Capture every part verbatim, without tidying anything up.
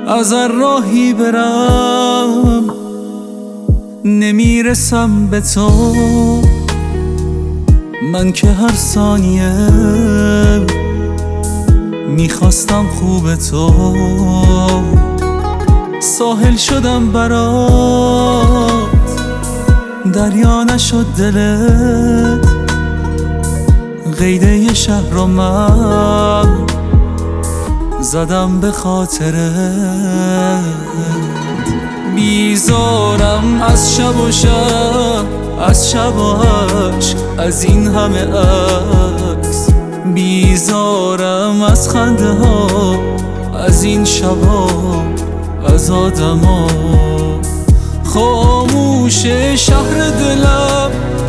از هر راهی برم نمیرسم به تو. من که هر ثانیه میخواستم خوب تو. ساحل شدم برات دریا نشد دلت. قیده ی شهر رو من زدم به خاطرت. بیزارم از شب و شب، از شب و عشق، از این همه عکس. بیزارم از خنده ها، از این شبا، از آدما. خاموش شهر دلم،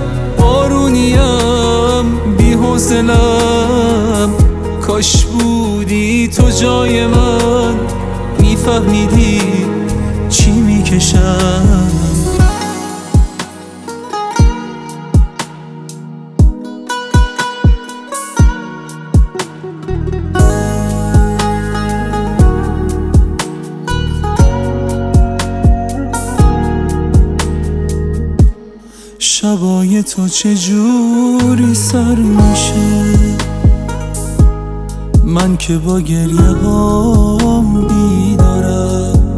بارونیم، بی حوصله‌ام. کاش بودی تو جای من، میفهمیدی چی میکشم. شبای تو چجوری سر میشه، من که با گریه هام بیدارم.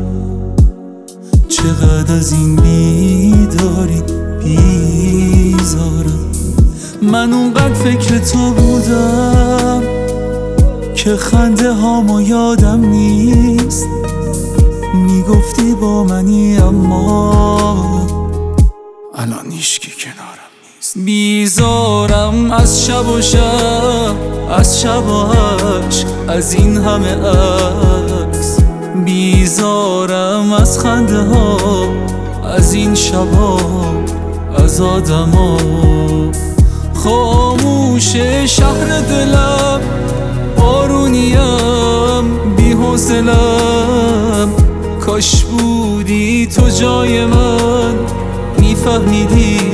چقدر از این بیداری بیزارم. من اونقدر فکر تو بودم که خنده هامو یادم نیست. میگفتی با منی اما الان هیچکی کنارم نیست. بیزارم از شب و شب، از شب و عشق، از این همه عکس. بیزارم از خنده ها، از این شبا، از آدما. خاموش شهر دلم، بارونیم، بی حوصله‌ام. کاش بودی تو جای من، میفهمیدی